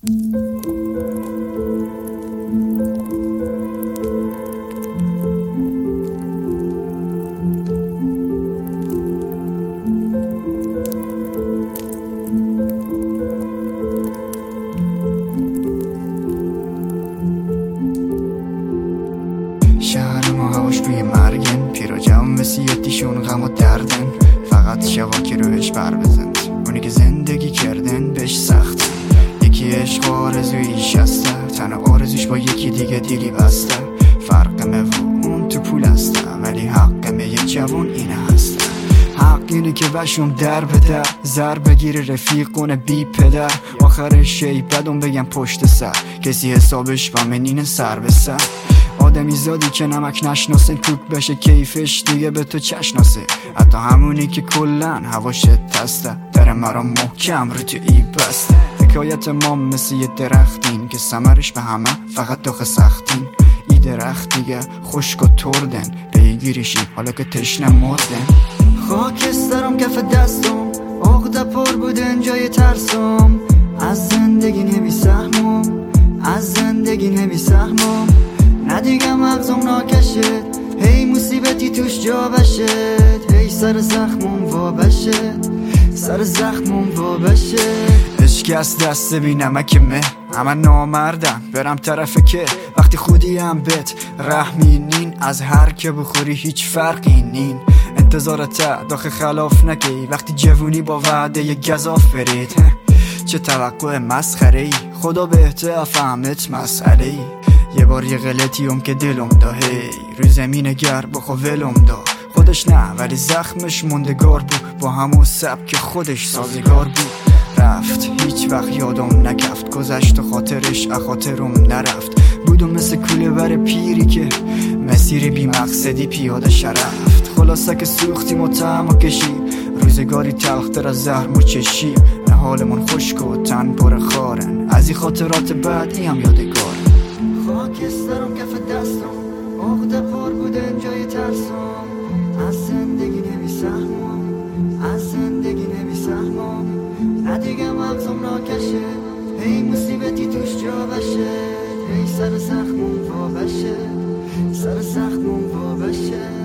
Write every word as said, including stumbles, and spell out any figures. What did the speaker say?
شهر ما هواش روی مرگن، پیرا جمع مثل یتیشون غم و دردن. فقط شبا که روش بر بزند، اونی که زندگی کردن بهش سخت. یکی عشق و آرزویش هسته، تنها آرزوش با یکی دیگه دیلی بسته. فرقمه و اون تو پول هسته، ولی حقمه یه جوان اینه هسته. حق اینه که بشم در به در، زر بگیره رفیقونه بی پدر. آخرش شی بدون بگم پشت سر، کسی حسابش با منین سر به سر. آدمی زادی که نمک نشناسه، کوک بشه کیفش دیگه به تو چشناسه. حتی همونی که کلن هواش تسته، در مرا محکم رو تو ای بسته. حکایت ما مثل یه درختین که ثمرش به همه فقط داخل سختین. ای درخت دیگه خشک و تردن، پیگیریشی حالا که تشنه مردن. خاکسترم کف دستم، عقده پر بودن جای ترسم. از زندگی نمی سهمم، از زندگی نمی سهمم. نه دیگه مغزم ناکشد، هی مصیبتی توش جا بشد. هی سر زخمم وا بشد، سر زخمم وا بشد. عشق از دست بی نمک مه، همه نامردن برم طرف که. وقتی خودی هم بهت رحمی نین، از هر که بخوری هیچ فرقی نین. انتظارت داخل خلاف نکی، وقتی جوونی با وعده یه گزاف برید. چه توقع مسخره ای، خدا بهتر فهمت مسئله ای. یه بار یه غلطی هم که دلم دا، هی روی زمین گر بخوا ولم دا. خودش نه ولی زخمش موندگار بود، با همون سبک خودش سازگار بود. رفت هیچ وقت یادم نکفت، گذشت و خاطرش اخاطرم نرفت. بودم مثل کوله بر پیری که مسیر بی مقصدی پیاده شرفت. خلاصه که سوختیم و طعم و کشیم، روزگاری تلختر از زهر و چشیم. نه حالمون خشک و تن پر خارن، از این خاطرات بعدی هم یادگار. خاکسترم کف دستم، عقده پر بودن جای ترسم. از زندگی نمی سهمم، از زندگی نمی سهمم. نه دیگه مغزم ناکشه، هی مصیبتی توش جا بشه. هی سر زخمم وا بشه، سر زخمم وا بشه.